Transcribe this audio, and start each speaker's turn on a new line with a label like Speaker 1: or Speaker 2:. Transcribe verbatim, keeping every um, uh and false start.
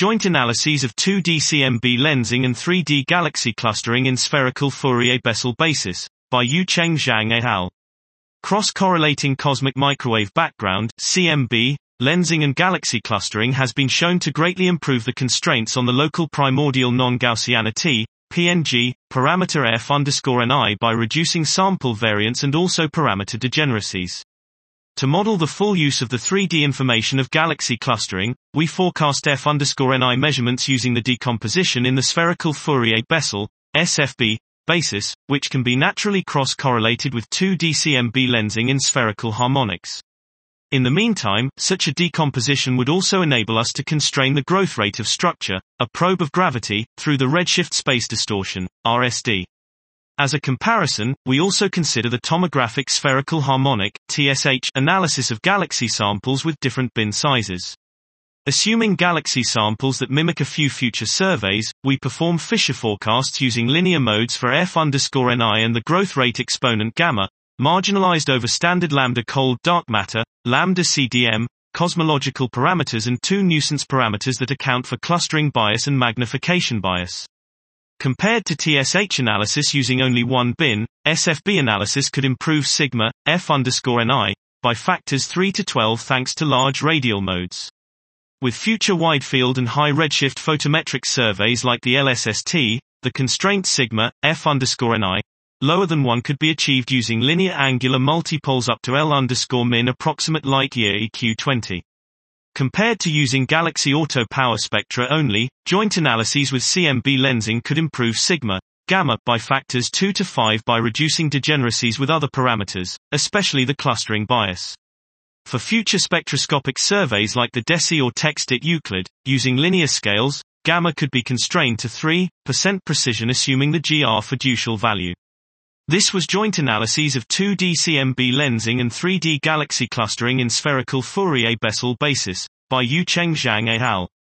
Speaker 1: Joint analyses of two D C M B lensing and three D galaxy clustering in spherical Fourier-Bessel basis, by Yucheng Zhang et al. Cross-correlating cosmic microwave background (C M B) lensing and galaxy clustering has been shown to greatly improve the constraints on the local primordial non-Gaussianity (P N G) parameter f underscore ni by reducing sample variance and also parameter degeneracies. To model the full use of the three D information of galaxy clustering, we forecast f underscore ni measurements using the decomposition in the spherical Fourier-Bessel (S F B) basis, which can be naturally cross-correlated with two D C M B lensing in spherical harmonics. In the meantime, such a decomposition would also enable us to constrain the growth rate of structure, a probe of gravity, through the redshift space distortion, R S D. As a comparison, we also consider the tomographic spherical harmonic (T S H) analysis of galaxy samples with different bin sizes. Assuming galaxy samples that mimic a few future surveys, we perform Fisher forecasts using linear modes for f underscore ni and the growth rate exponent gamma, marginalized over standard lambda cold dark matter, lambda C D M, cosmological parameters and two nuisance parameters that account for clustering bias and magnification bias. Compared to T S H analysis using only one bin, S F B analysis could improve sigma, f underscore ni, by factors three to twelve thanks to large radial modes. With future wide-field and high redshift photometric surveys like the L S S T, the constraint sigma, f underscore ni, lower than one could be achieved using linear angular multipoles up to L underscore min approximate light year E Q twenty. Compared to using galaxy auto power spectra only, joint analyses with C M B lensing could improve sigma, gamma, by factors two to five by reducing degeneracies with other parameters, especially the clustering bias. For future spectroscopic surveys like the DESI or TextIt Euclid, using linear scales, gamma could be constrained to three percent precision assuming the G R fiducial value. This was joint analyses of two D C M B lensing and three D galaxy clustering in spherical Fourier-Bessel basis, by Yucheng Zhang et al.